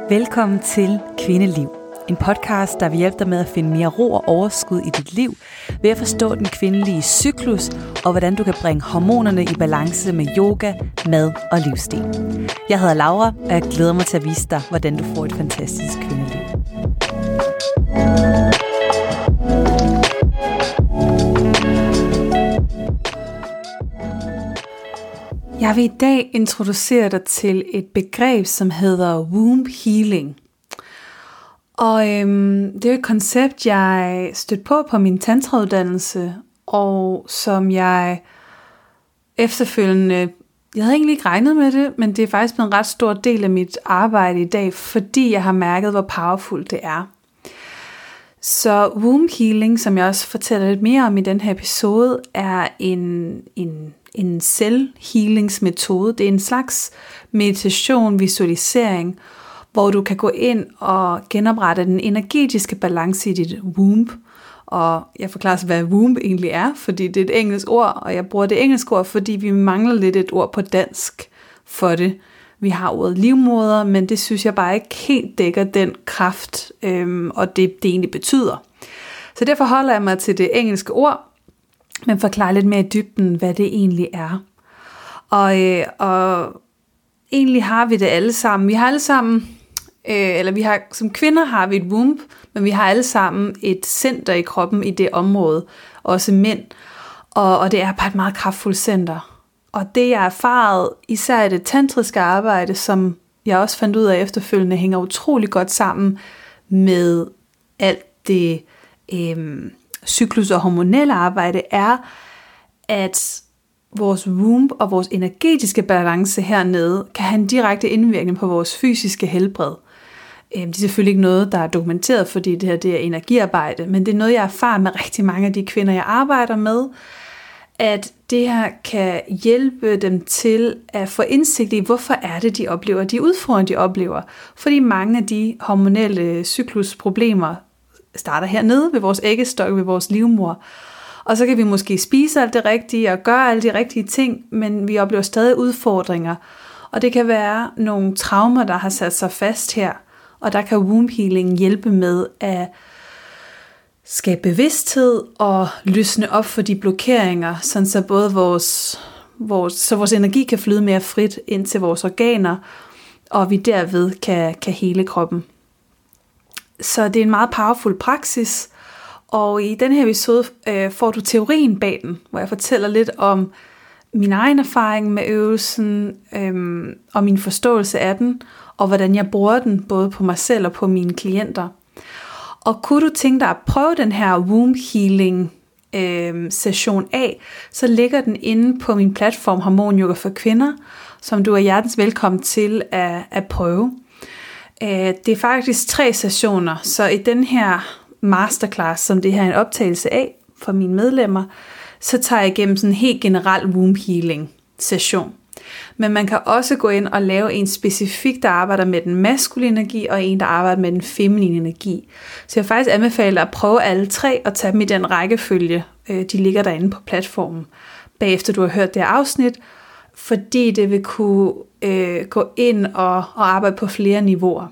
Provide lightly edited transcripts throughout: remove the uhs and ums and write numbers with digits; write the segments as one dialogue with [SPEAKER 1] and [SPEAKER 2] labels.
[SPEAKER 1] Velkommen til Kvindeliv. En podcast, der vil hjælpe dig med at finde mere ro og overskud i dit liv, ved at forstå den kvindelige cyklus, og hvordan du kan bringe hormonerne i balance med yoga, mad og livsstil. Jeg hedder Laura, og jeg glæder mig til at vise dig, hvordan du får et fantastisk kvindeliv. Jeg vil i dag introducere dig til et begreb, som hedder womb healing. Og det er et koncept, jeg stødte på min tantrauddannelse, og som jeg efterfølgende, jeg havde egentlig ikke regnet med det, men det er faktisk blevet en ret stor del af mit arbejde i dag, fordi jeg har mærket, hvor powerful det er. Så womb healing, som jeg også fortæller lidt mere om i den her episode, er en selvhealingsmetode. Det er en slags meditation, visualisering, hvor du kan gå ind og genoprette den energetiske balance i dit womb. Og jeg forklarer, hvad womb egentlig er, fordi det er et engelsk ord, og jeg bruger det engelske ord, fordi vi mangler lidt et ord på dansk for det. Vi har ordet livmoder, men det synes jeg bare ikke helt dækker den kraft, og det egentlig betyder. Så derfor holder jeg mig til det engelske ord, men forklarer lidt mere i dybden, hvad det egentlig er. Og egentlig har vi det alle sammen. Vi har alle sammen, som kvinder har vi et womb, men vi har alle sammen et center i kroppen i det område, også mænd. Og det er bare et meget kraftfuldt center. Og det jeg har erfaret, især i det tantriske arbejde, som jeg også fandt ud af efterfølgende, hænger utrolig godt sammen med alt det cyklus- og hormonelle arbejde, er, at vores womb og vores energetiske balance hernede kan have en direkte indvirkning på vores fysiske helbred. Det er selvfølgelig ikke noget, der er dokumenteret, fordi det her det er energiarbejde, men det er noget, jeg erfarer med rigtig mange af de kvinder, jeg arbejder med, at det her kan hjælpe dem til at få indsigt i, hvorfor er det, de oplever de udfordringer, de oplever. Fordi mange af de hormonelle cyklusproblemer starter hernede ved vores æggestok, ved vores livmor. Og så kan vi måske spise alt det rigtige og gøre alle de rigtige ting, men vi oplever stadig udfordringer. Og det kan være nogle traumer, der har sat sig fast her. Og der kan womb healing hjælpe med at skabe bevidsthed og løsne op for de blokeringer, sådan så både vores energi kan flyde mere frit ind til vores organer, og vi derved kan hele kroppen. Så det er en meget powerful praksis, og i den her episode får du teorien bag den, hvor jeg fortæller lidt om min egen erfaring med øvelsen, og min forståelse af den, og hvordan jeg bruger den, både på mig selv og på mine klienter. Og kunne du tænke dig at prøve den her womb healing session af, så ligger den inde på min platform Hormon Yoga for Kvinder, som du er hjertens velkommen til at prøve. Det er faktisk 3 sessioner, så i den her masterclass, som det her er en optagelse af for mine medlemmer, så tager jeg igennem sådan en helt generel womb healing session. Men man kan også gå ind og lave en specifik, der arbejder med den maskuline energi, og en, der arbejder med den feminine energi. Så jeg faktisk anbefaler at prøve alle 3 og tage dem i den rækkefølge. De ligger derinde på platformen, bagefter du har hørt det her afsnit, fordi det vil kunne gå ind og arbejde på flere niveauer.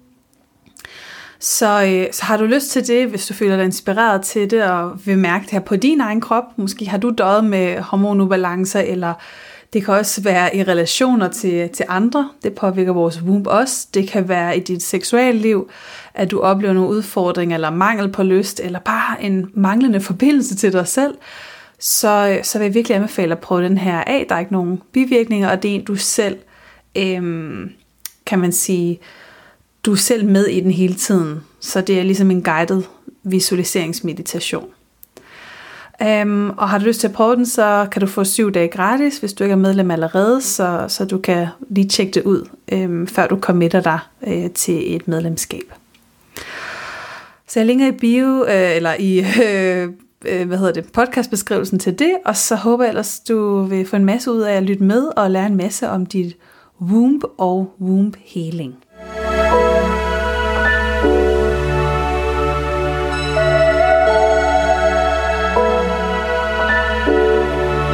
[SPEAKER 1] Så har du lyst til det, hvis du føler dig inspireret til det, og vil mærke det her på din egen krop, måske har du døjet med hormonubalancer, eller det kan også være i relationer til andre. Det påvirker vores womb også. Det kan være i dit seksuelle liv, at du oplever nogle udfordringer, eller mangel på lyst, eller bare en manglende forbindelse til dig selv. Så vil jeg virkelig anbefale at prøve den her af. Der er ikke nogen bivirkninger, og det er en, du selv, kan man sige, du er selv med i den hele tiden. Så det er ligesom en guided visualiseringsmeditation. Og har du lyst til at prøve den, så kan du få 7 dage gratis, hvis du ikke er medlem allerede, så du kan lige tjekke det ud, før du committer dig til et medlemskab. Så jeg linker i bio, eller i podcastbeskrivelsen til det, og så håber jeg ellers, du vil få en masse ud af at lytte med, og lære en masse om dit womb og womb healing.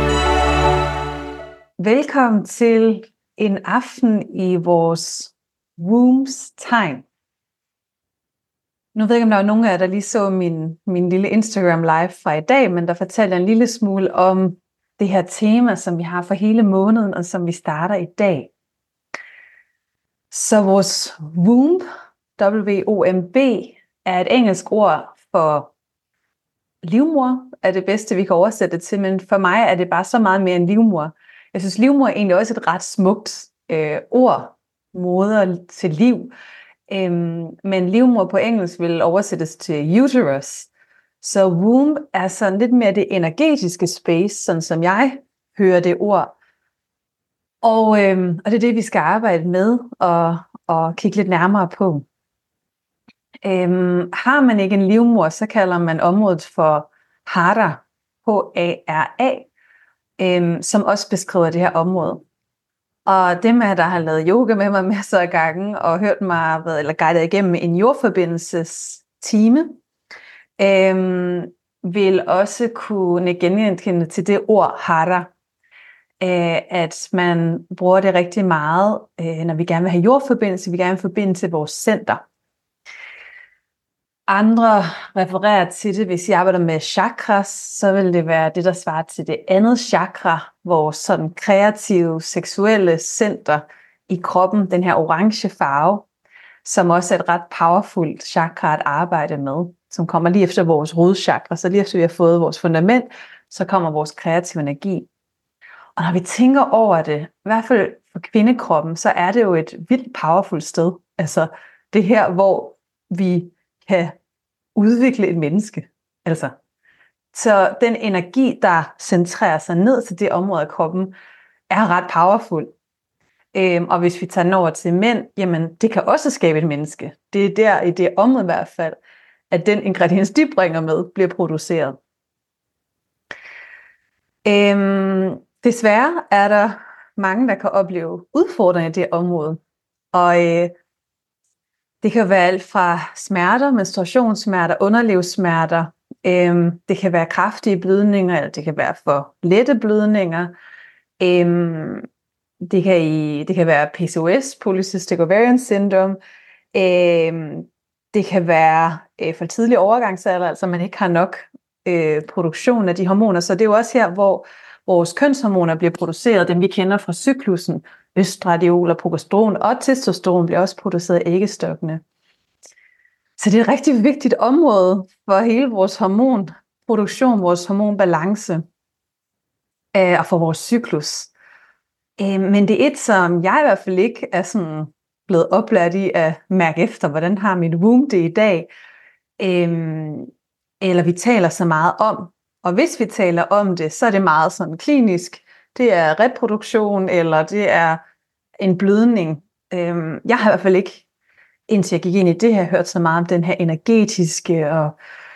[SPEAKER 1] Velkommen til en aften i vores Wombs tegn. Nu ved jeg ikke, om der var nogen af jer, der lige så min lille Instagram live fra i dag, men der fortalte jeg en lille smule om det her tema, som vi har for hele måneden, og som vi starter i dag. Så vores womb, W-O-M-B, er et engelsk ord for livmor, er det bedste, vi kan oversætte det til, men for mig er det bare så meget mere end livmor. Jeg synes, livmor er egentlig også et ret smukt ord, moder til liv. Men livmor på engelsk vil oversættes til uterus. Så womb er sådan lidt mere det energetiske space, sådan som jeg hører det ord. Og det er det, vi skal arbejde med og kigge lidt nærmere på. Har man ikke en livmor, så kalder man området for Hara, H-A-R-A, som også beskriver det her område. Og dem af der har lavet yoga med mig masser af gange og hørt mig eller guidet igennem en jordforbindelsestime, vil også kunne genkende til det ord Hara, at man bruger det rigtig meget, når vi gerne vil have jordforbindelse, vi gerne vil forbinde til vores center. Andre refererer til det, hvis jeg arbejder med chakras, så vil det være det, der svarer til det andet chakra, vores sådan kreative, seksuelle center i kroppen, den her orange farve, som også er et ret powerfult chakra at arbejde med, som kommer lige efter vores rodchakra, så lige efter vi har fået vores fundament, så kommer vores kreative energi. Og når vi tænker over det, i hvert fald for kvindekroppen, så er det jo et vildt powerfult sted. Altså det her, hvor vi kan udvikle et menneske. Altså. Så den energi, der centrerer sig ned til det område af kroppen, er ret powerful. Og hvis vi tager den over til mænd, jamen det kan også skabe et menneske. Det er der i det område i hvert fald, at den ingrediens, de bringer med, bliver produceret. Desværre er der mange, der kan opleve udfordringer i det område. Og det kan være alt fra smerter, menstruationssmerter, underlivssmerter. Det kan være kraftige blødninger, eller det kan være for lette blødninger. Det kan være PCOS, Polycystic Ovarian Syndrome. Det kan være for tidlig overgangsalder, altså man ikke har nok produktion af de hormoner. Så det er jo også her, hvor vores kønshormoner bliver produceret, dem vi kender fra cyklusen. Østradiol og progesteron og testosteron bliver også produceret af æggestokkene. Så det er et rigtig vigtigt område for hele vores hormonproduktion, vores hormonbalance og for vores cyklus. Men det er et, som jeg i hvert fald ikke er sådan blevet oplært i at mærke efter, hvordan har mit womb det i dag, eller vi taler så meget om. Og hvis vi taler om det, så er det meget sådan klinisk. Det er reproduktion, eller det er en blødning. Jeg har i hvert fald ikke, indtil jeg gik ind i det her, hørt så meget om den her energetiske og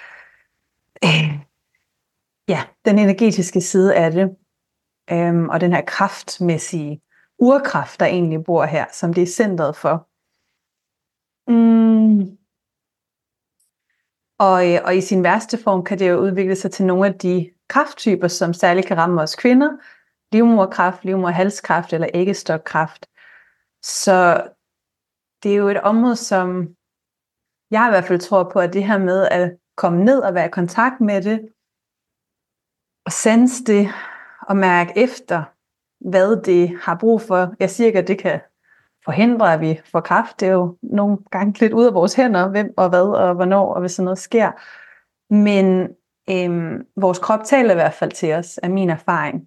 [SPEAKER 1] den energetiske side af det. Og den her kraftmæssige urkraft, der egentlig bor her, som det er centret for. Og i sin værste form kan det jo udvikle sig til nogle af de krafttyper, som særligt kan ramme os kvinder. Livmoderkræft, livmoderhalskræft eller æggestokræft. Så det er jo et område, som jeg i hvert fald tror på, at det her med at komme ned og være i kontakt med det, og sanse det, og mærke efter, hvad det har brug for. Jeg siger ikke, at det kan forhindre, at vi får kræft. Det er jo nogle gange lidt ude af vores hænder, hvem og hvad og hvornår, og hvis sådan noget sker. Men vores krop taler i hvert fald til os, af min erfaring.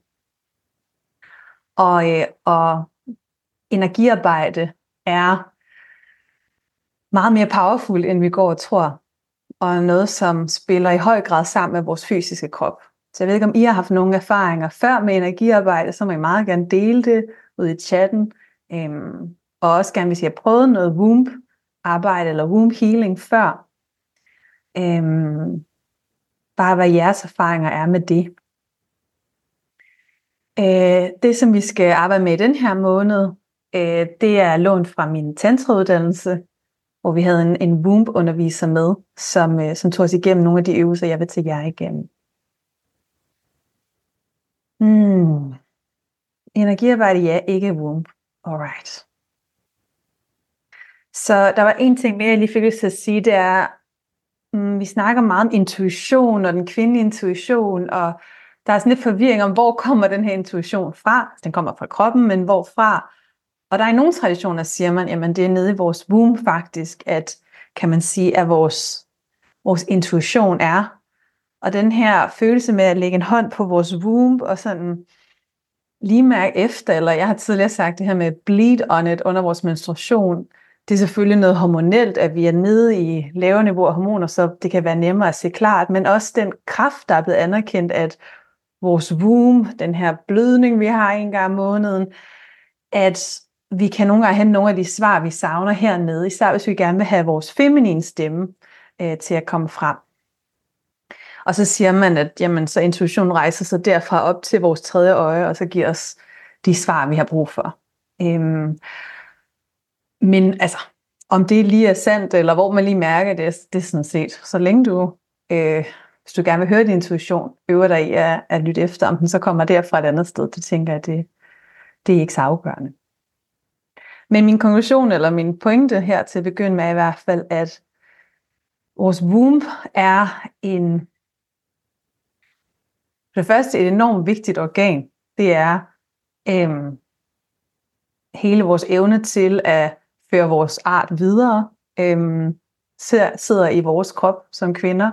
[SPEAKER 1] Og energiarbejde er meget mere powerful, end vi går og tror. Og noget, som spiller i høj grad sammen med vores fysiske krop. Så jeg ved ikke, om I har haft nogle erfaringer før med energiarbejde, så må I meget gerne dele det ud i chatten. Og også gerne, hvis I har prøvet noget womb-arbejde eller womb-healing før. Bare hvad jeres erfaringer er med det. Det, som vi skal arbejde med i den her måned, det er lånt fra min tantrauddannelse, hvor vi havde en womb-underviser med, som tog os igennem nogle af de øvelser, jeg vil tage jer igennem. Energiarbejde, ja, ikke womb. Alright. Så der var en ting mere, jeg lige fik lyst til at sige, det er, vi snakker meget om intuition og den kvindelige intuition, og der er sådan lidt forvirring om, hvor kommer den her intuition fra? Den kommer fra kroppen, men hvorfra? Og der er i nogle traditioner, siger man, jamen det er nede i vores womb faktisk, at kan man sige, at vores intuition er. Og den her følelse med at lægge en hånd på vores womb og sådan lige mærke efter, eller jeg har tidligere sagt det her med bleed on it under vores menstruation, det er selvfølgelig noget hormonelt, at vi er nede i lavere niveau af hormoner, så det kan være nemmere at se klart, men også den kraft, der er blevet anerkendt, at vores womb, den her blødning, vi har en gang om måneden, at vi kan nogle gange hente nogle af de svar, vi savner hernede, især hvis vi gerne vil have vores feminine stemme til at komme frem. Og så siger man, at jamen, så intuitionen rejser sig derfra op til vores tredje øje, og så giver os de svar, vi har brug for. Men altså, om det lige er sandt, eller hvor man lige mærker det, det er sådan set. Så længe du, hvis du gerne vil høre din intuition, øver dig i at lytte efter, om den så kommer derfra et andet sted, det tænker jeg, det er ikke så afgørende. Men min konklusion, eller min pointe her til at begynde med, er i hvert fald, at vores womb er for det første et enormt vigtigt organ. Det er hele vores evne til at føre vores art videre, sidder i vores krop som kvinder.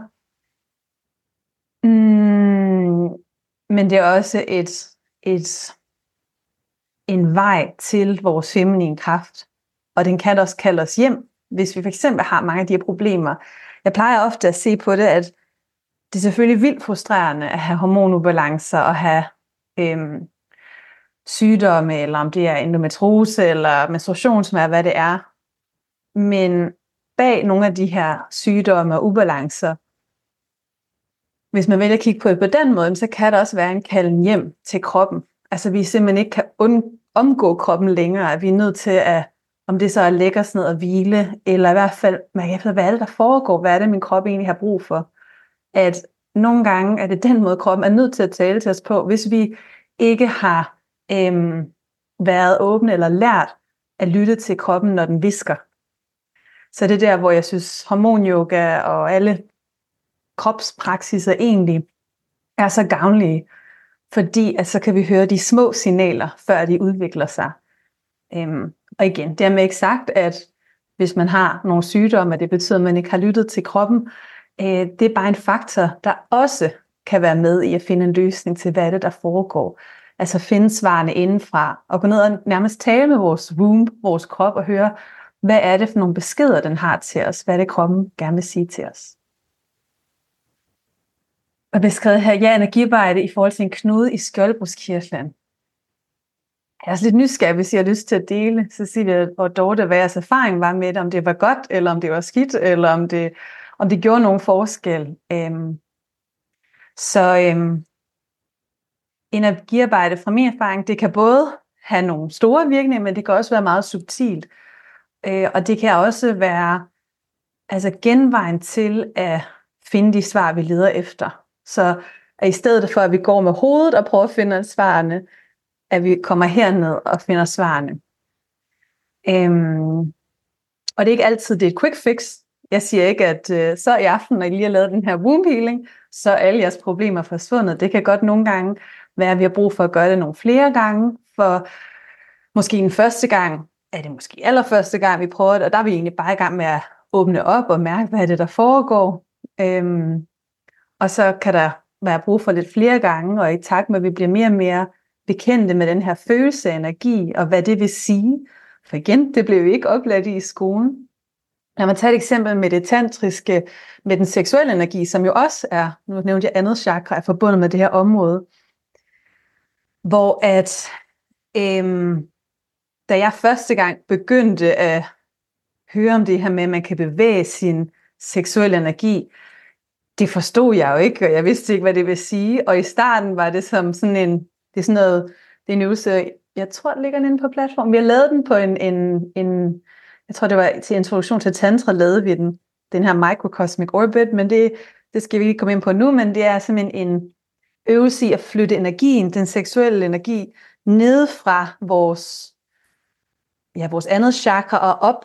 [SPEAKER 1] Men det er også en vej til vores feminine kraft. Og den kan også kalde os hjem, hvis vi for eksempel har mange af de her problemer. Jeg plejer ofte at se på det, at det er selvfølgelig vildt frustrerende at have hormonubalancer og have sygdomme, eller om det er endometriose eller menstruationsmærke, hvad det er. Men bag nogle af de her sygdomme og ubalancer, hvis man vælger at kigge på det på den måde, så kan der også være en kalden hjem til kroppen. Altså vi simpelthen ikke kan omgå kroppen længere, at vi er nødt til at, om det så er at lægge os ned og hvile, eller i hvert fald mærke efter, hvad er det, der foregår, hvad er det, min krop egentlig har brug for. At nogle gange er det den måde, kroppen er nødt til at tale til os på, hvis vi ikke har været åbne eller lært at lytte til kroppen, når den hvisker. Så det er der, hvor jeg synes, hormonyoga og alle kropspraksiser egentlig er så gavnlige, fordi at så kan vi høre de små signaler, før de udvikler sig. Og igen, dermed ikke sagt, at hvis man har nogle sygdomme, det betyder, at man ikke har lyttet til kroppen, det er bare en faktor, der også kan være med i at finde en løsning til, hvad er det, der foregår. Altså finde svarene indenfra, og gå ned og nærmest tale med vores womb, vores krop, og høre, hvad er det for nogle beskeder, den har til os? Hvad er det, kroppen gerne vil sige til os? Og beskrevet her, energiarbejde i forhold til en knude i skjoldbruskkirtlen. Jeg er også lidt nysgerrig, hvis I har lyst til at dele, Cecilia og Dorte, hvad jeres erfaring var med det, om det var godt, eller om det var skidt, eller om det gjorde nogen forskel. Energiarbejde fra min erfaring, det kan både have nogle store virkninger, men det kan også være meget subtilt. Og det kan også være genvejen til at finde de svar, vi leder efter. Så at i stedet for, at vi går med hovedet og prøver at finde svarene, at vi kommer herned og finder svarene. Og det er ikke altid, det er et quick fix. Jeg siger ikke, at så i aften, når I lige har lavet den her womb healing, så er alle jeres problemer forsvundet. Det kan godt nogle gange være, at vi har brug for at gøre det nogle flere gange. For måske den første gang, er det måske allerførste gang, vi prøver det, og der er vi egentlig bare i gang med at åbne op og mærke, hvad er det, der foregår. Og så kan der være brug for lidt flere gange, og i takt med, at vi bliver mere og mere bekendte med den her følelse af energi, og hvad det vil sige. For igen, det blev jo ikke oplært i skolen. Lad mig tage et eksempel med det tantriske, med den seksuelle energi, som jo også er, nu nævnte jeg andet chakra, er forbundet med det her område. Hvor at, da jeg første gang begyndte at høre om det her med, at man kan bevæge sin seksuelle energi, det forstod jeg jo ikke, og jeg vidste ikke, hvad det vil sige. Og i starten var det som sådan det er sådan noget, det er en øvelse, jeg tror, det ligger inde på platformen. Vi har lavet den på en jeg tror, det var til introduktion til tantra, lavede vi den her microcosmic orbit, men det skal vi ikke komme ind på nu, men det er simpelthen en øvelse i at flytte energien, den seksuelle energi, ned fra vores andet chakra og op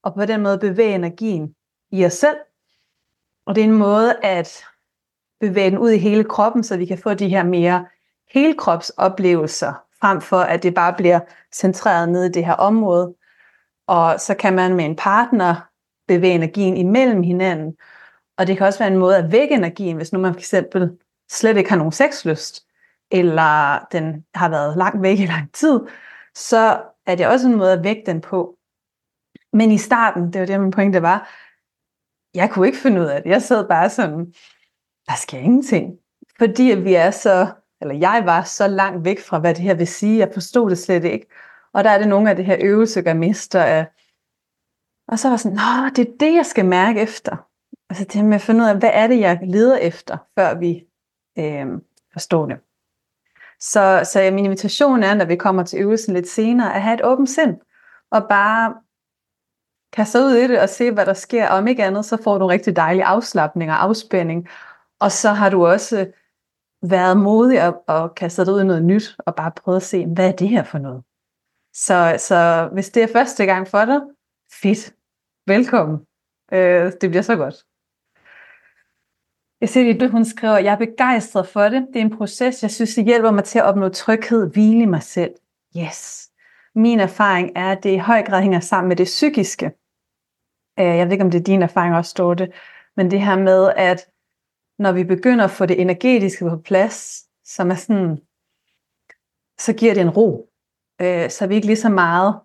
[SPEAKER 1] og på den måde bevæge energien i os selv. Og det er en måde at bevæge den ud i hele kroppen, så vi kan få de her mere helkropsoplevelser, frem for at det bare bliver centreret ned i det her område. Og så kan man med en partner bevæge energien imellem hinanden. Og det kan også være en måde at vække energien, hvis nu man for eksempel slet ikke har nogen sexlyst, eller den har været langt væk i lang tid, så er det også en måde at vække den på. Men i starten, det var det min pointe var, jeg kunne ikke finde ud af det. Jeg sad bare sådan, der sker ingenting. Fordi jeg var så langt væk fra, hvad det her vil sige. Jeg forstod det slet ikke. Og der er det nogle af det her øvelser, jeg mister af. Og så var jeg sådan, nå, det er det, jeg skal mærke efter. Altså det med at finde ud af, hvad er det, jeg leder efter, før vi forstår det. Så min invitation er, når vi kommer til øvelsen lidt senere, at have et åbent sind. Og bare kaste ud i det og se, hvad der sker. Og om ikke andet, så får du en rigtig dejlig afslapning og afspænding. Og så har du også været modig og kastet dig ud i noget nyt, og bare prøvet at se, hvad er det her for noget? Så hvis det er første gang for dig, fedt. Velkommen. Det bliver så godt. Jeg ser, at hun skriver, jeg er begejstret for det. Det er en proces, jeg synes, det hjælper mig til at opnå tryghed, hvile i mig selv. Yes. Min erfaring er, at det i høj grad hænger sammen med det psykiske. Jeg ved ikke, om det er din erfaring også, står det. Men det her med, at når vi begynder at få det energetiske på plads, som er sådan, så giver det en ro. Så er vi ikke lige så meget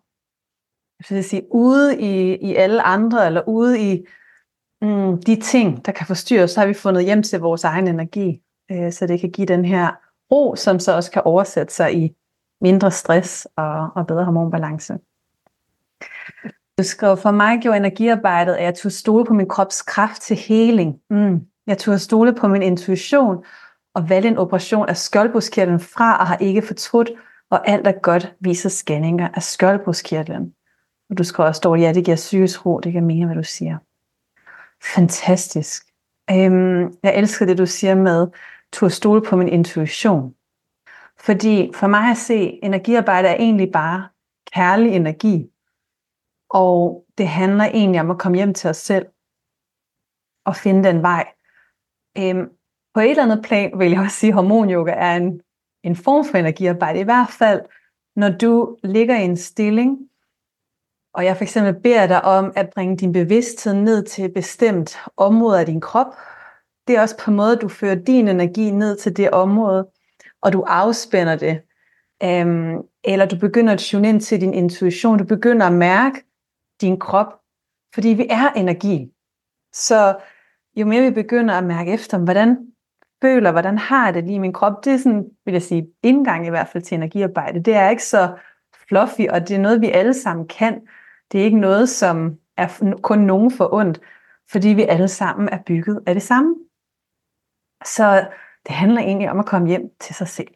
[SPEAKER 1] ude i alle andre, eller ude i de ting, der kan forstyrre os, så har vi fundet hjem til vores egen energi, så det kan give den her ro, som så også kan oversætte sig i mindre stress og bedre hormonbalance. Du skrev, for mig gjorde energiarbejdet, at jeg turde stole på min krops kraft til heling. Jeg turde stole på min intuition og valgte en operation af skjoldbruskkirtlen fra og har ikke fortrudt, og alt er godt, viser scanninger af skjoldbruskkirtlen. Og du skrev også, ja, det giver psykisk ro, det kan mene, hvad du siger. Fantastisk. Jeg elsker det, du siger med, turde stole på min intuition. Fordi for mig at se, energiarbejde er egentlig bare kærlig energi. Og det handler egentlig om at komme hjem til os selv og finde den vej. På et eller andet plan vil jeg også sige, at hormonyoga er en form for energiarbejde. I hvert fald, når du ligger i en stilling, og jeg for eksempel beder dig om at bringe din bevidsthed ned til et bestemt område af din krop. Det er også på en måde, du fører din energi ned til det område, og du afspænder det. Eller du begynder at tune ind til din intuition. Du begynder at mærke din krop, fordi vi er energi. Så jo mere vi begynder at mærke efter, hvordan har jeg det lige i min krop, det er sådan, vil jeg sige, indgang i hvert fald til energiarbejde. Det er ikke så fluffy, og det er noget, vi alle sammen kan. Det er ikke noget, som er kun nogen for ondt, fordi vi alle sammen er bygget af det samme. Så det handler egentlig om at komme hjem til sig selv.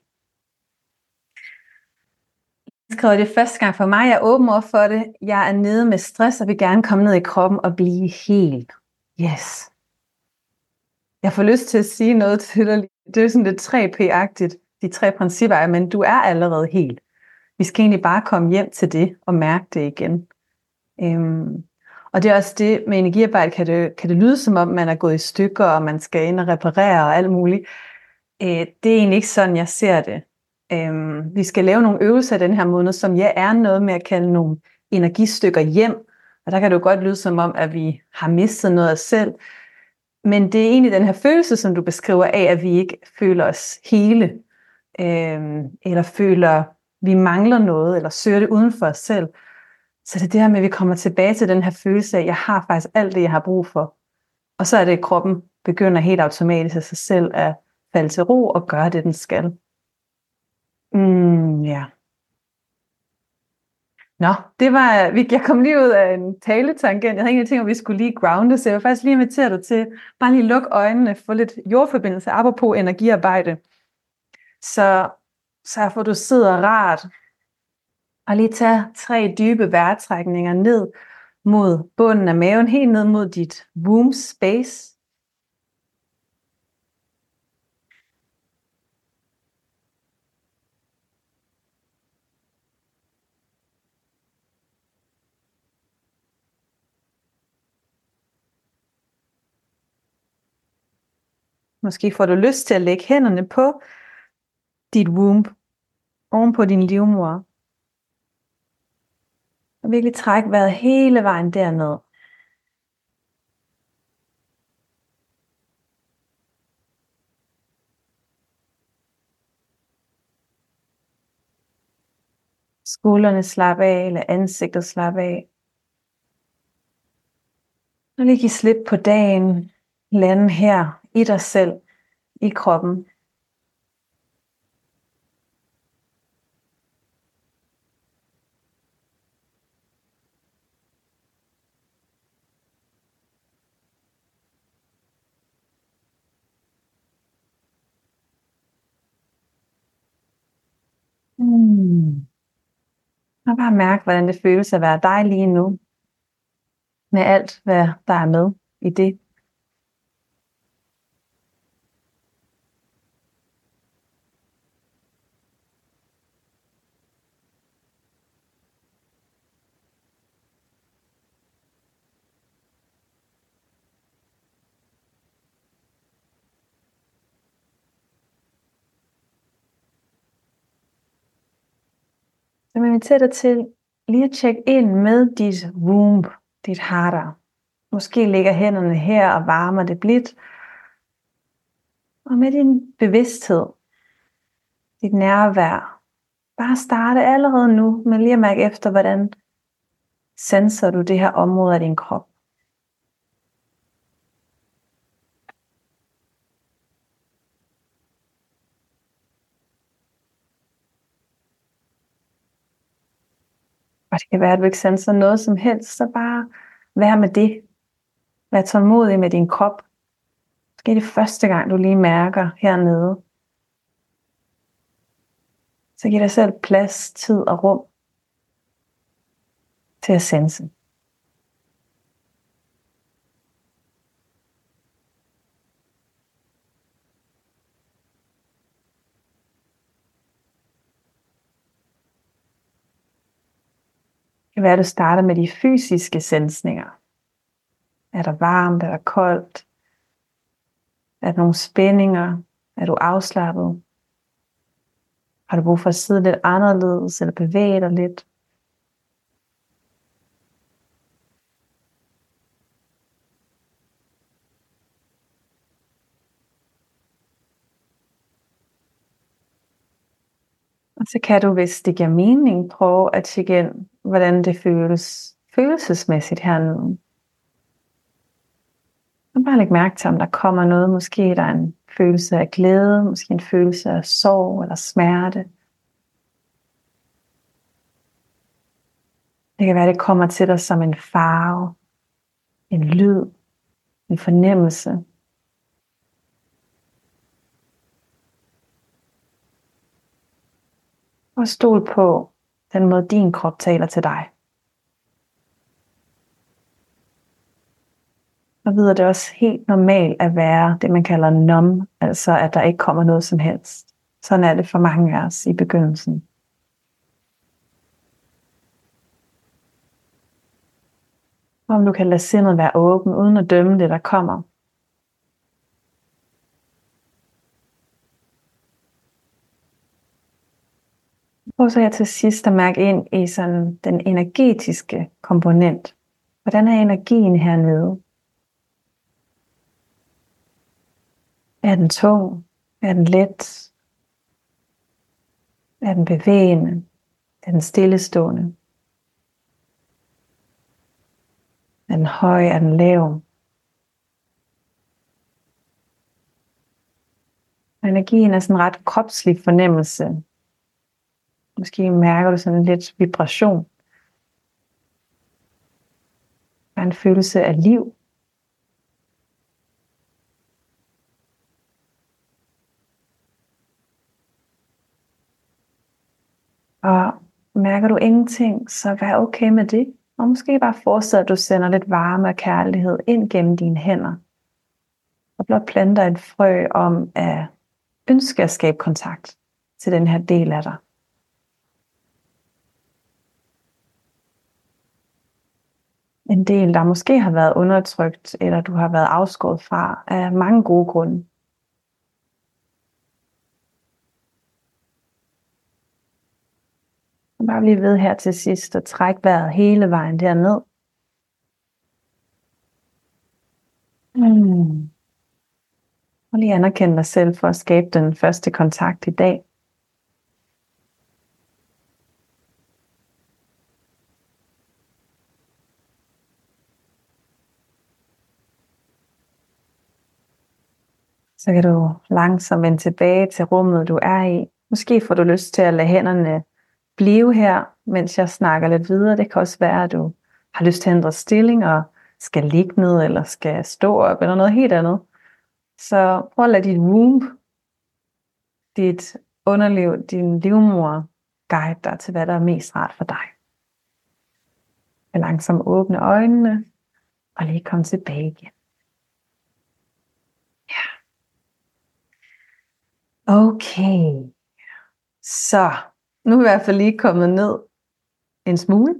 [SPEAKER 1] Jeg skrev det første gang for mig, jeg er åben over for det. Jeg er nede med stress og vil gerne komme ned i kroppen og blive helt. Yes. Jeg får lyst til at sige noget til dig. Det er sådan lidt 3P-agtigt, de 3 principper, men du er allerede helt. Vi skal egentlig bare komme hjem til det og mærke det igen. Og det er også det med energiarbejde, kan det lyde som om man er gået i stykker, og man skal ind og reparere og alt muligt. Det er egentlig ikke sådan, jeg ser det. Vi skal lave nogle øvelser den her måned, som er noget med at kalde nogle energistykker hjem. Og der kan det jo godt lyde som om, at vi har mistet noget af os selv. Men det er egentlig den her følelse, som du beskriver af, at vi ikke føler os hele. Eller føler, vi mangler noget, eller søger det uden for os selv. Så det er det her med, at vi kommer tilbage til den her følelse af, at jeg har faktisk alt det, jeg har brug for. Og så er det, at kroppen begynder helt automatisk af sig selv at falde til ro og gøre det, den skal. Ja. Nå, jeg kom lige ud af en taletangent. Jeg havde egentlig tænkt, at vi skulle lige grounde, så jeg vil faktisk lige invitere dig til bare lige lukke øjnene, få lidt jordforbindelse, apropos energiarbejde. Så får du sidder rart, og lige tage 3 dybe vejrtrækninger ned mod bunden af maven, helt ned mod dit womb space.
[SPEAKER 2] Måske får du lyst til at lægge hænderne på dit womb, oven på din livmor. Og virkelig træk vejret hele vejen derned. Skuldrene slap af, eller ansigtet slap af. Og lige give slip på dagen. Lande her i dig selv, i kroppen. Og bare mærk, hvordan det føles at være dig lige nu. Med alt, hvad der er med i det. Så jeg inviterer dig til lige at tjekke ind med dit womb, dit hara. Måske ligger hænderne her og varmer det blidt. Og med din bevidsthed, dit nærvær, bare starte allerede nu med lige at mærke efter, hvordan senser du det her område af din krop. Og det kan være, at du ikke senser noget som helst, så bare vær med det. Vær tålmodig med din krop. Måske er det første gang, du lige mærker hernede. Så giv dig selv plads, tid og rum til at sense. Det kan være, at du starter med de fysiske sansninger. Er der varmt? Er der koldt? Er der nogle spændinger? Er du afslappet? Har du brug for at sidde lidt anderledes eller bevæge dig lidt? Og så kan du, hvis det giver mening, prøve at tjekke ind, hvordan det føles følelsesmæssigt hernede. Og bare læg mærke til, om der kommer noget. Måske der er en følelse af glæde, måske en følelse af sorg eller smerte. Det kan være, det kommer til dig som en farve, en lyd, en fornemmelse. Og stol på den måde, din krop taler til dig. Og videre, det er også helt normalt at være det, man kalder numb, altså at der ikke kommer noget som helst. Sådan er det for mange af os i begyndelsen. Om du kan lade sindet være åben, uden at dømme det, der kommer. Prøv så her til sidst at mærke ind i sådan den energetiske komponent. Hvordan er energien hernede? Er den tung? Er den let? Er den bevægende? Er den stillestående? Er den høj? Er den lav? Og energien er sådan en ret kropslig fornemmelse. Måske mærker du sådan lidt vibration. Der er en følelse af liv. Og mærker du ingenting, så vær okay med det. Og måske bare fortsæt, at du sender lidt varme og kærlighed ind gennem dine hænder. Og blot planter et frø om at ønske at skabe kontakt til den her del af dig. En del, der måske har været undertrykt, eller du har været afskåret fra af mange gode grunde. Og bare blive ved her til sidst og træk vejret hele vejen derned. Og lige anerkende dig selv for at skabe den første kontakt i dag. Så kan du langsomt vende tilbage til rummet, du er i. Måske får du lyst til at lade hænderne blive her, mens jeg snakker lidt videre. Det kan også være, at du har lyst til at ændre stilling og skal ligge ned eller skal stå op eller noget helt andet. Så prøv at lade dit womb, dit underliv, din livmor guide dig til, hvad der er mest rart for dig. Og langsomt åbne øjnene og lige komme tilbage igen. Ja. Okay. Så nu er vi i hvert fald lige kommet ned en smule.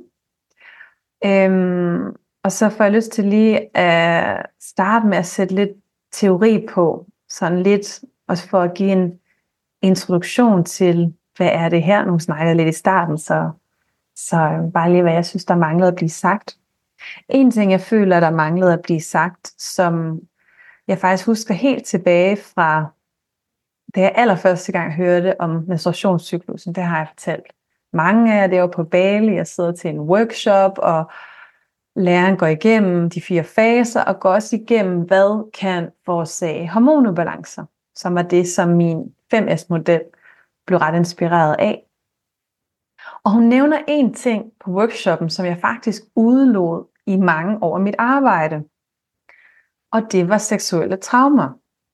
[SPEAKER 2] Og så får jeg lyst til lige at starte med at sætte lidt teori på. Sådan lidt, også for at give en introduktion til, hvad er det her? Nu snakker jeg lidt i starten, så bare lige, hvad jeg synes, der manglede at blive sagt. En ting, jeg føler, der manglede at blive sagt, som jeg faktisk husker helt tilbage fra, da jeg allerførste gang hørte om menstruationscyklusen, det har jeg fortalt mange af jer. Det var på Bali, jeg sidder til en workshop, og læreren går igennem de 4 faser, og går også igennem, hvad kan forårsage hormonubalancer, som var det, som min 5S-model blev ret inspireret af. Og hun nævner en ting på workshoppen, som jeg faktisk udelod i mange år af mit arbejde. Og det var seksuelle traumer.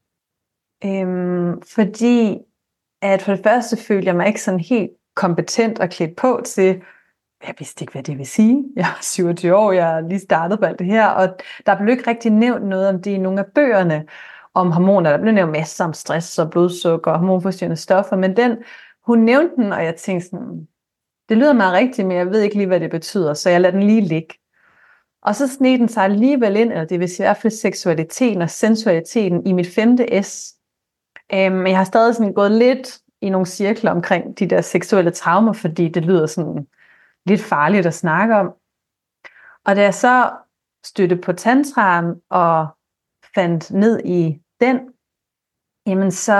[SPEAKER 2] Fordi at for det første følte jeg mig ikke sådan helt kompetent og klædt på til, jeg vidste ikke, hvad det vil sige. Jeg er 27 år, jeg har lige startet på alt det her, og der blev ikke rigtig nævnt noget om det i nogle af bøgerne om hormoner. Der blev nævnt masser om stress og blodsukker og hormonforstyrrende stoffer, men hun nævnte den, og jeg tænkte sådan, det lyder meget rigtigt, men jeg ved ikke lige, hvad det betyder, så jeg lader den lige ligge. Og så sneg den sig alligevel ind, eller det vil sige i hvert fald seksualiteten og sensualiteten i mit 5. S. Men jeg har stadig sådan gået lidt i nogle cirkler omkring de der seksuelle traumer, fordi det lyder sådan lidt farligt at snakke om. Og da jeg så stødte på tantraen og fandt ned i den, jamen så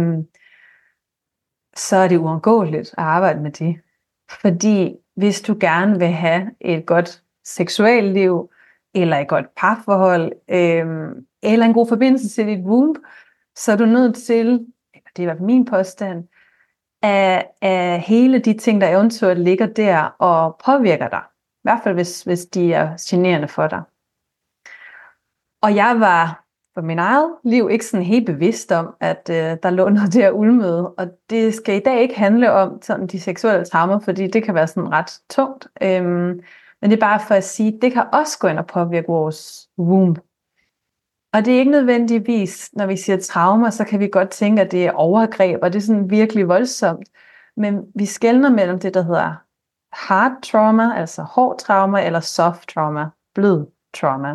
[SPEAKER 2] er det uundgåeligt at arbejde med det. Fordi hvis du gerne vil have et godt seksualliv, eller et godt parforhold, eller en god forbindelse til dit womb, så er du nødt til, det er i hvert fald min påstand, at hele de ting, der eventuelt ligger der og påvirker dig. I hvert fald hvis de er generende for dig. Og jeg var for min eget liv ikke sådan helt bevidst om, at der lå noget der ulmede. Og det skal i dag ikke handle om sådan de seksuelle traumer, fordi det kan være sådan ret tungt. Men det er bare for at sige, at det kan også gå ind og påvirke vores womb. Og det er ikke nødvendigvis, når vi siger traumer, så kan vi godt tænke, at det er overgreb, og det er sådan virkelig voldsomt. Men vi skelner mellem det, der hedder hard trauma, altså hård trauma, eller soft trauma, blød trauma.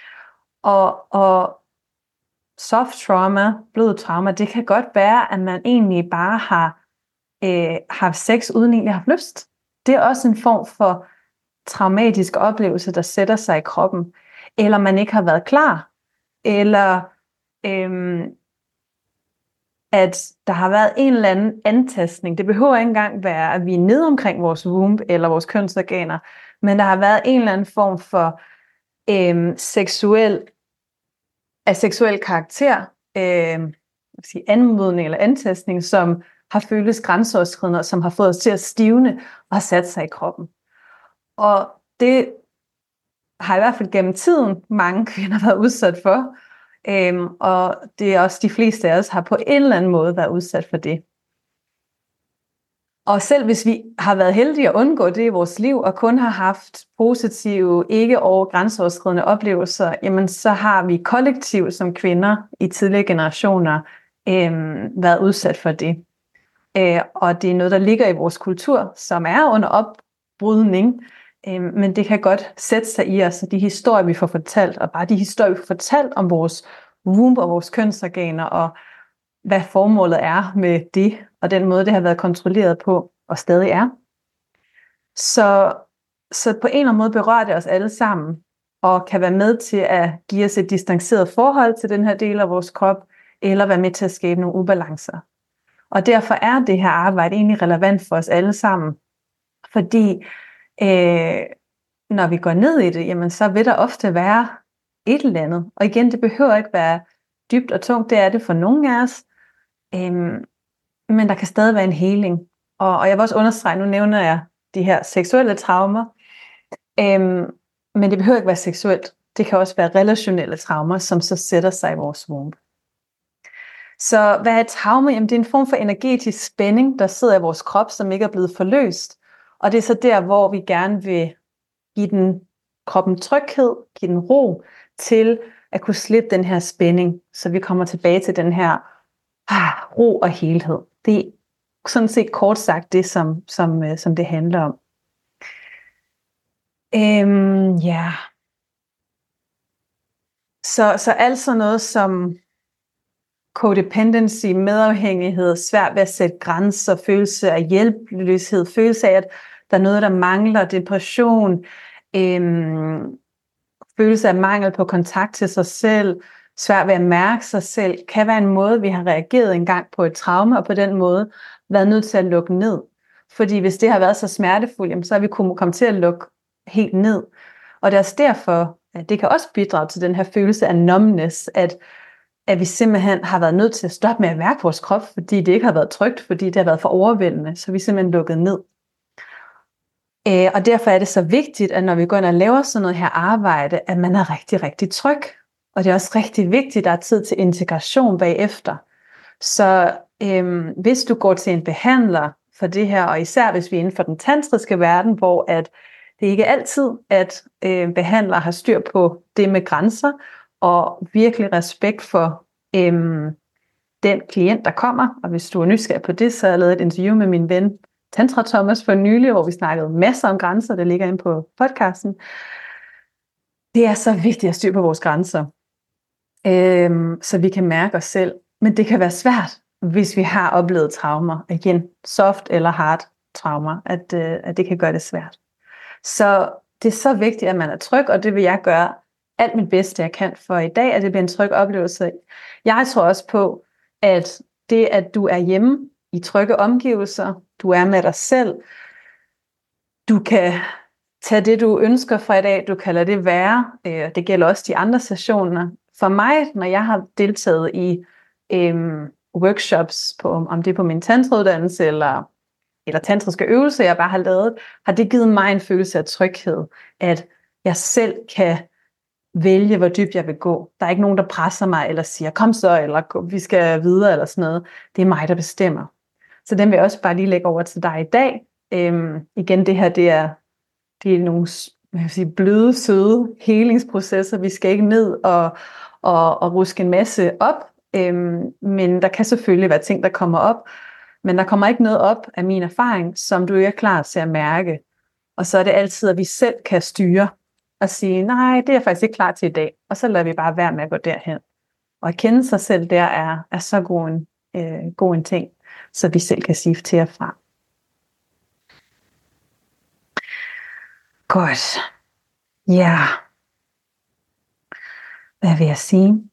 [SPEAKER 2] Og soft trauma, blød trauma, det kan godt være, at man egentlig bare har haft sex uden egentlig at have lyst. Det er også en form for traumatisk oplevelse, der sætter sig i kroppen. Eller man ikke har været klar. Eller at der har været en eller anden antastning. Det behøver ikke engang være, at vi er nede omkring vores womb eller vores kønsorganer, men der har været en eller anden form for seksuel karakter, anmodning eller antastning, som har føltes grænseoverskridende, og som har fået os til at stivne og har sat sig i kroppen. Og det har i hvert fald gennem tiden mange kvinder været udsat for, og det er også de fleste af os har på en eller anden måde været udsat for det. Og selv hvis vi har været heldige at undgå det i vores liv, og kun har haft positive, ikke over grænseoverskridende oplevelser, jamen så har vi kollektivt som kvinder i tidligere generationer været udsat for det. Og det er noget, der ligger i vores kultur, som er under opbrydning, men det kan godt sætte sig i os, de historier, vi får fortalt, og bare de historier, vi får fortalt om vores womb og vores kønsorganer, og hvad formålet er med det, og den måde, det har været kontrolleret på, og stadig er. Så på en eller anden måde berører det os alle sammen, og kan være med til at give os et distanceret forhold til den her del af vores krop, eller være med til at skabe nogle ubalancer. Og derfor er det her arbejde egentlig relevant for os alle sammen, fordi når vi går ned i det, jamen så vil der ofte være et eller andet. Og igen, det behøver ikke være dybt og tungt, det er det for nogen af os, men der kan stadig være en heling. Og jeg vil også understrege, nu nævner jeg de her seksuelle traumer, men det behøver ikke være seksuelt. Det kan også være relationelle traumer, som så sætter sig i vores womb. Så hvad er et trauma? Jamen, det er en form for energetisk spænding, der sidder i vores krop, som ikke er blevet forløst. Og det er så der, hvor vi gerne vil give den kroppen tryghed, give den ro til at kunne slippe den her spænding, så vi kommer tilbage til den her ro og helhed. Det er sådan set kort sagt det, som det handler om. Ja. Så alt sådan noget som codependency, medafhængighed, svært ved at sætte grænser, følelse af hjælpeløshed, følelse af, at der er noget, der mangler, depression, følelse af mangel på kontakt til sig selv, svært ved at mærke sig selv, kan være en måde, vi har reageret engang på et traume, og på den måde været nødt til at lukke ned. Fordi hvis det har været så smertefuldt, så har vi kunnet komme til at lukke helt ned. Og det er også derfor, at det kan også bidrage til den her følelse af numbness, at vi simpelthen har været nødt til at stoppe med at mærke vores krop, fordi det ikke har været trygt, fordi det har været for overvældende, så vi er simpelthen lukket ned. Og derfor er det så vigtigt, at når vi går ind og laver sådan noget her arbejde, at man er rigtig, rigtig tryg. Og det er også rigtig vigtigt, at der er tid til integration bagefter. Så hvis du går til en behandler for det her, og især hvis vi er inden for den tantriske verden, hvor at det ikke er altid, at behandlere har styr på det med grænser, og virkelig respekt for den klient, der kommer. Og hvis du er nysgerrig på det, så har jeg lavet et interview med min ven Tantra Thomas for nylig, hvor vi snakkede masser om grænser, det ligger inde på podcasten. Det er så vigtigt at styre på vores grænser, så vi kan mærke os selv. Men det kan være svært, hvis vi har oplevet traumer. Igen, soft eller hard traumer, at det kan gøre det svært. Så det er så vigtigt, at man er tryg, og det vil jeg gøre alt mit bedste, jeg kan for i dag, at det bliver en tryg oplevelse. Jeg tror også på, at det, at du er hjemme i trygge omgivelser, du er med dig selv, du kan tage det, du ønsker fra i dag, du kan lade det være. Det gælder også de andre sessioner. For mig, når jeg har deltaget i workshops, om det er på min tantrauddannelse, eller tantriske øvelser, jeg bare har lavet, har det givet mig en følelse af tryghed, at jeg selv kan vælge, hvor dybt jeg vil gå. Der er ikke nogen, der presser mig, eller siger, kom så, eller vi skal videre, eller sådan noget. Det er mig, der bestemmer. Så den vil jeg også bare lige lægge over til dig i dag. Igen, det her, det er nogle bløde, søde helingsprocesser. Vi skal ikke ned og ruske en masse op, men der kan selvfølgelig være ting, der kommer op, men der kommer ikke noget op af min erfaring, som du ikke er klar til at mærke. Og så er det altid, at vi selv kan styre og sige, nej, det er jeg faktisk ikke klar til i dag, og så lader vi bare være med at gå derhen. Og at kende sig selv der er så god en ting, så vi selv kan sige til og fra. Godt. Ja. Hvad vil jeg sige?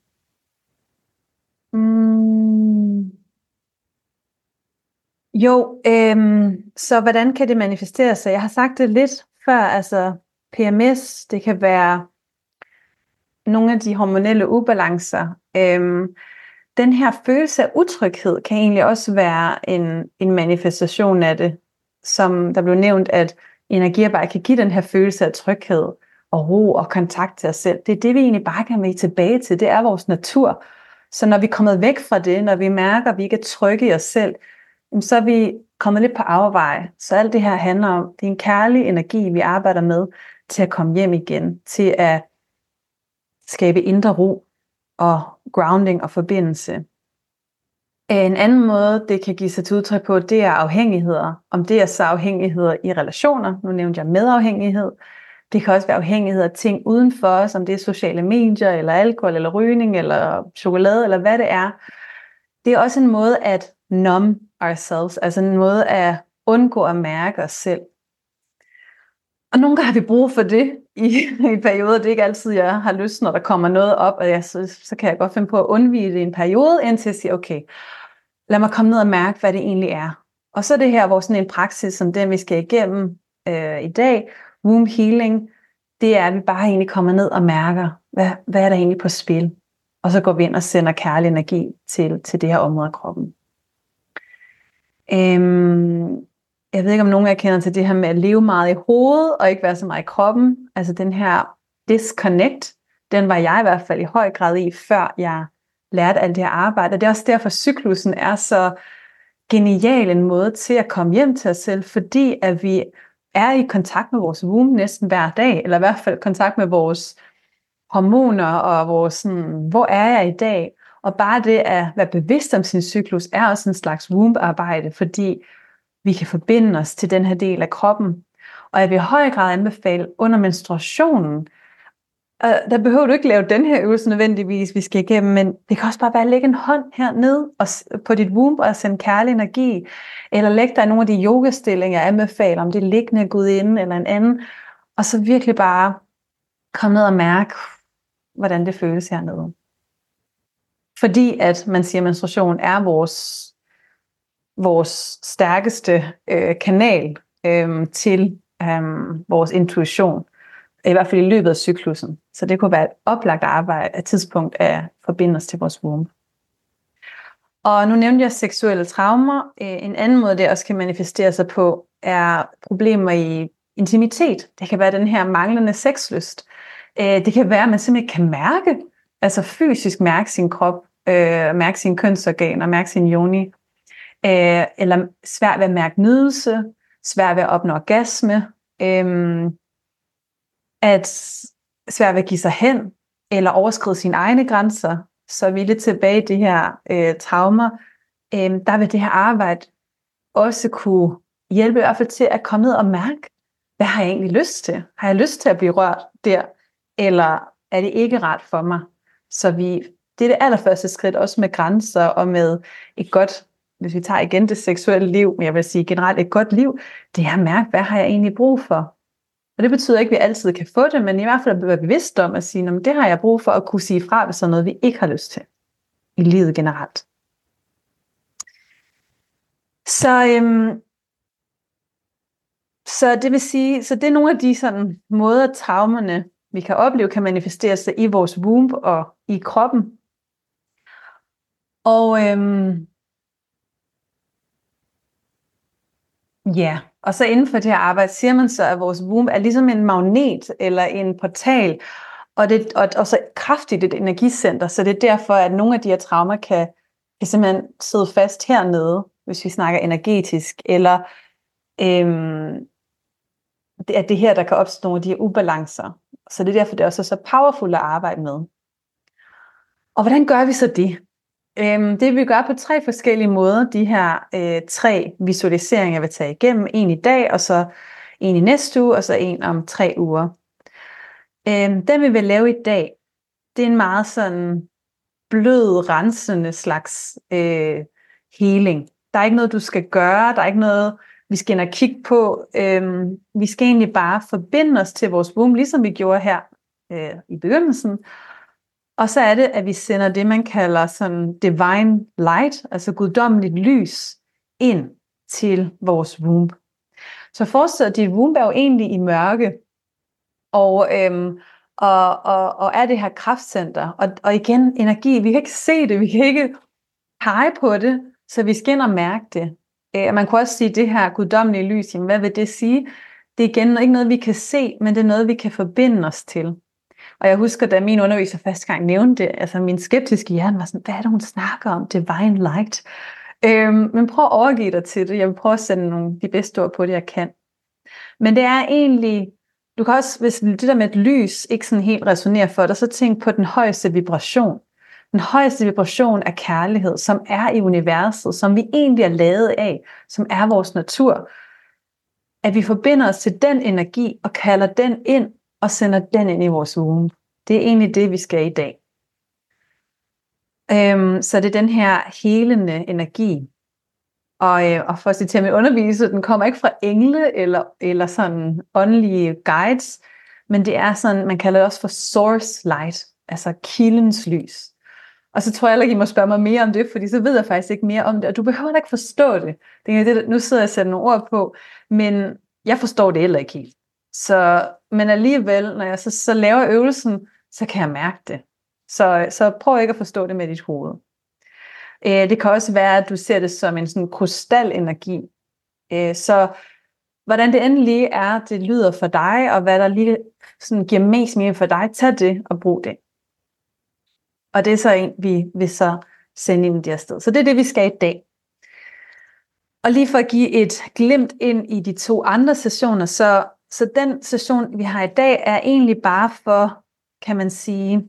[SPEAKER 2] Jo, så hvordan kan det manifestere sig? Jeg har sagt det lidt før, altså PMS, det kan være nogle af de hormonelle ubalancer. Den her følelse af utryghed kan egentlig også være en manifestation af det, som der blev nævnt, at energiarbejde kan give den her følelse af tryghed og ro og kontakt til os selv. Det er det, vi egentlig bare kan være tilbage til. Det er vores natur. Så når vi er kommet væk fra det, når vi mærker, at vi ikke er trygge i os selv, så er vi kommet lidt på afveje. Så alt det her handler om, det er en kærlig energi, vi arbejder med til at komme hjem igen, til at skabe indre ro og grounding og forbindelse. En anden måde, det kan give sig til udtryk på, det er afhængigheder. Om det er så afhængigheder i relationer, nu nævnte jeg medafhængighed. Det kan også være afhængighed af ting uden for os, om det er sociale medier, eller alkohol, eller rygning, eller chokolade, eller hvad det er. Det er også en måde at numb ourselves, altså en måde at undgå at mærke os selv. Og nogle gange har vi brug for det i perioder. Det er ikke altid, jeg har lyst, når der kommer noget op, og så kan jeg godt finde på at undvige det i en periode, indtil jeg siger, okay, lad mig komme ned og mærke, hvad det egentlig er. Og så er det her, hvor sådan en praksis, som den vi skal igennem i dag, womb healing, det er, at vi bare egentlig kommer ned og mærker, hvad er der egentlig på spil. Og så går vi ind og sender kærlig energi til det her område af kroppen. Jeg ved ikke, om nogen af jer kender til det her med at leve meget i hovedet, og ikke være så meget i kroppen. Altså den her disconnect, den var jeg i hvert fald i høj grad i, før jeg lærte alt det her arbejde. Og det er også derfor, cyklusen er så genial en måde til at komme hjem til os selv, fordi at vi er i kontakt med vores womb næsten hver dag, eller i hvert fald kontakt med vores hormoner, og vores sådan, hvor er jeg i dag? Og bare det at være bevidst om sin cyklus, er også en slags womb-arbejde, fordi vi kan forbinde os til den her del af kroppen. Og jeg vil i høj grad anbefale under menstruationen, der behøver du ikke lave den her øvelse nødvendigvis, vi skal igennem, men det kan også bare være at lægge en hånd hernede på dit womb og sende kærlig energi, eller lægge dig i nogle af de yogastillinger, jeg anbefaler, om det er liggende gudinde eller en anden, og så virkelig bare komme ned og mærke, hvordan det føles hernede. Fordi at man siger, at menstruation er vores stærkeste kanal til vores intuition, i hvert fald i løbet af cyklusen. Så det kunne være et oplagt arbejde af tidspunkt at forbinde os til vores womb. Og nu nævnte jeg seksuelle traumer. En anden måde, det også kan manifestere sig på, er problemer i intimitet. Det kan være den her manglende sexlyst. Det kan være, at man simpelthen kan mærke, altså fysisk mærke sin krop, mærke sine kønsorganer, mærke sin yoni, eller svært ved at mærke nydelse, svært ved at opnå orgasme, at svært ved at give sig hen, eller overskride sine egne grænser. Så vi er lidt tilbage i de her traumer. Der vil det her arbejde også kunne hjælpe i hvert fald til at komme ned og mærke, hvad har jeg egentlig lyst til? Har jeg lyst til at blive rørt der? Eller er det ikke rart for mig? Så det er det allerførste skridt, også med grænser og med et godt, hvis vi tager igen det seksuelle liv, men jeg vil sige generelt et godt liv, det er at mærke, hvad har jeg egentlig brug for? Og det betyder ikke, at vi altid kan få det, men i hvert fald at være bevidst om at sige, det har jeg brug for at kunne sige fra, hvis der er noget, vi ikke har lyst til i livet generelt. Så det vil sige, så det er nogle af de sådan måder, traumerne vi kan opleve, kan manifestere sig i vores womb og i kroppen. Og og så inden for det her arbejde, siger man så, at vores womb er ligesom en magnet eller en portal, og så kraftigt et energicenter, så det er derfor, at nogle af de her traumer kan simpelthen sidde fast hernede, hvis vi snakker energetisk, eller at det her, der kan opstå nogle af de her ubalancer. Så det er derfor, det også er så powerful at arbejde med. Og hvordan gør vi så det? Det vi gør på 3 forskellige måder, de her 3 visualiseringer, jeg vil tage igennem. En i dag, og så en i næste uge, og så en om 3 uger. Den vi vil lave i dag, det er en meget sådan blød, rensende slags healing. Der er ikke noget, du skal gøre, der er ikke noget, vi skal ind og kigge på. Vi skal egentlig bare forbinde os til vores womb, ligesom vi gjorde her i begyndelsen. Og så er det, at vi sender det, man kalder sådan divine light, altså guddommeligt lys, ind til vores womb. Så forestil dig, at dit womb er jo egentlig i mørke, og er det her kraftcenter. Og igen, energi, vi kan ikke se det, vi kan ikke pege på det, så vi skal ind og mærke det. Man kunne også sige, det her guddommelige lys, jamen, hvad vil det sige? Det er igen ikke noget, vi kan se, men det er noget, vi kan forbinde os til. Og jeg husker, da min underviser første gang nævnte det, altså min skeptiske hjerne var sådan, hvad er det, hun snakker om? Divine light. Men prøv at overgive dig til det. Jeg vil prøve at sende de bedste ord på det, jeg kan. Men det er egentlig, du kan også, hvis det der med et lys ikke sådan helt resonerer for dig, så tænk på den højeste vibration. Den højeste vibration er kærlighed, som er i universet, som vi egentlig er lavet af, som er vores natur. At vi forbinder os til den energi og kalder den ind og sender den ind i vores womb. Det er egentlig det, vi skal i dag. Så det er den her helende energi. Og for at citere min underviser, den kommer ikke fra engle eller sådan åndelige guides, men det er sådan, man kalder det også for source light, altså kildens lys. Og så tror jeg heller ikke, I må spørge mig mere om det, fordi så ved jeg faktisk ikke mere om det, og du behøver ikke forstå det. Nu sidder jeg og sætter nogle ord på, men jeg forstår det heller ikke helt. Men alligevel, når jeg så laver øvelsen, så kan jeg mærke det. Så prøv ikke at forstå det med dit hoved. Det kan også være, at du ser det som en sådan krystalenergi. Så hvordan det endelig er, det lyder for dig, og hvad der lige sådan giver mest mening for dig, tag det og brug det. Og det er så en, vi vil så sende ind i det her sted. Så det er det, vi skal i dag. Og lige for at give et glimt ind i de 2 andre sessioner, så den session, vi har i dag, er egentlig bare for, kan man sige,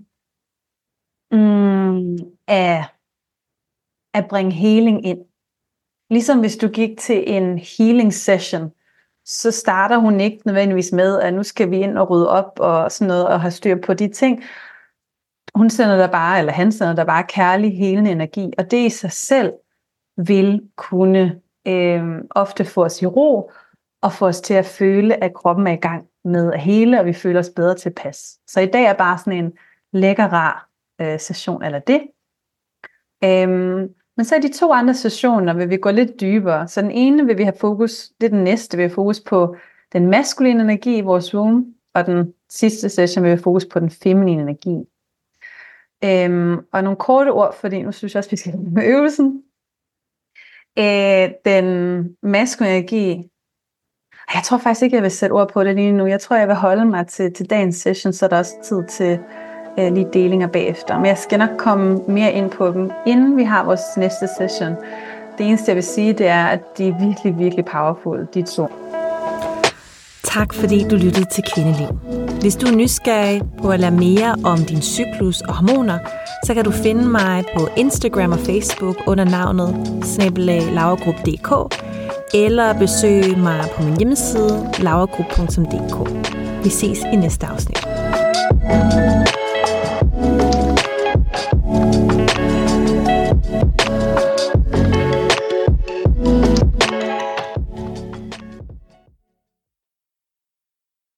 [SPEAKER 2] at bringe healing ind. Ligesom hvis du gik til en healing session, så starter hun ikke nødvendigvis med, at nu skal vi ind og rydde op og sådan noget, og have styr på de ting. Han sender der bare kærlig, helende energi, og det i sig selv vil kunne ofte få os i ro, og få os til at føle, at kroppen er i gang med at hele, og vi føler os bedre tilpas. Så i dag er bare sådan en lækker, rar session eller det. Men så i de 2 andre sessioner vil vi gå lidt dybere. Så den ene vil vi have fokus, det er den næste, vi har fokus på den maskuline energi i vores womb, og den sidste session vil vi have fokus på den feminine energi. Og nogle korte ord, fordi nu synes jeg også, vi skal med øvelsen. Den maskuline energi, jeg tror faktisk ikke, jeg vil sætte ord på det lige nu. Jeg tror, jeg vil holde mig til dagens session, så er der også tid til lige delinger bagefter. Men jeg skal nok komme mere ind på dem, inden vi har vores næste session. Det eneste, jeg vil sige, det er, at de er virkelig, virkelig powerful, de 2.
[SPEAKER 3] Tak fordi du lyttede til Kvindeliv. Hvis du er nysgerrig på at lære mere om din cyklus og hormoner, så kan du finde mig på Instagram og Facebook under navnet @lauragrup.dk eller besøge mig på min hjemmeside lauragrup.dk. Vi ses i næste afsnit.